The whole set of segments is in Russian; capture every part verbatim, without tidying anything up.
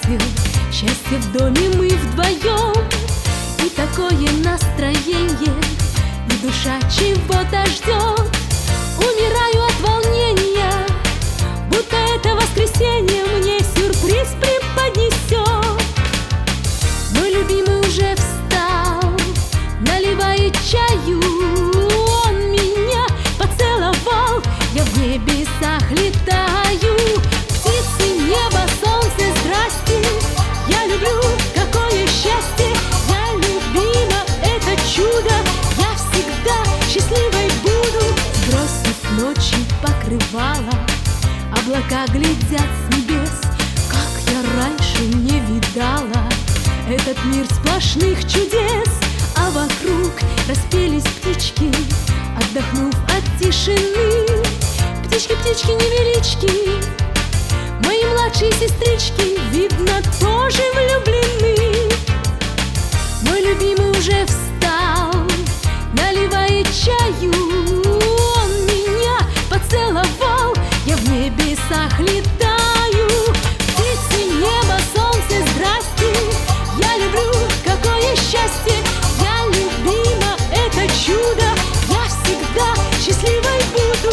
счастье, счастье в доме мы вдвоем. И такое настроение, и душа чего-то ждет. Умираю от волнения, будто это воскресенье мне сюрприз преподнесет. Мой любимый уже встал, наливает чаю. Он меня поцеловал, я в небесах летаю. Птицы, небо, солнце, здрасте. Я люблю, какое счастье. Я любима, это чудо. Я всегда счастливой буду. Сбросив ночи покрывала, облака глядят с небес. Как я раньше не видала этот мир сплошных чудес. А вокруг распелись птички, отдохнув от тишины. Птички, птички, невелички, мои младшие сестрички, видно, тоже влюблены. Мой любимый уже встал, наливает чаю. Он меня поцеловал, я в небесах летаю. Птицы, небо, солнце, здрасте. Я люблю, какое счастье. Я любима, это чудо. Я всегда счастливой буду.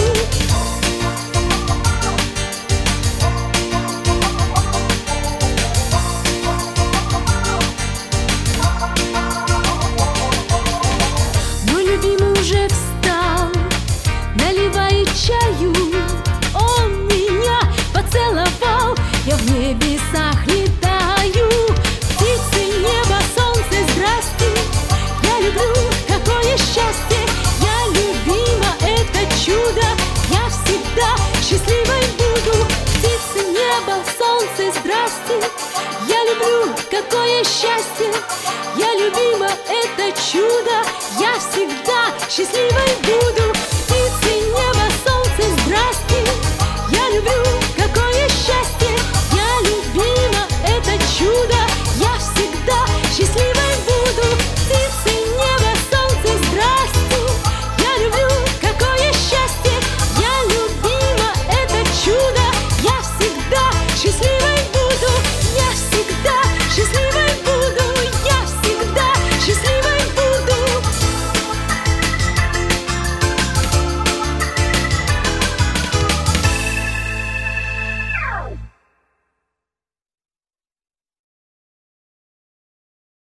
Мой любимый уже встал, наливает чаю. Он меня поцеловал, я в небесах летаю. Птицы, небо, солнце, здрасте. Я люблю, какое счастье. Я любима, это чудо. Я всегда счастливой буду. Птицы, небо, солнце, здрасте. Я люблю, какое счастье. Я любима, это чудо. Я всегда счастливой буду. Птицы, небо,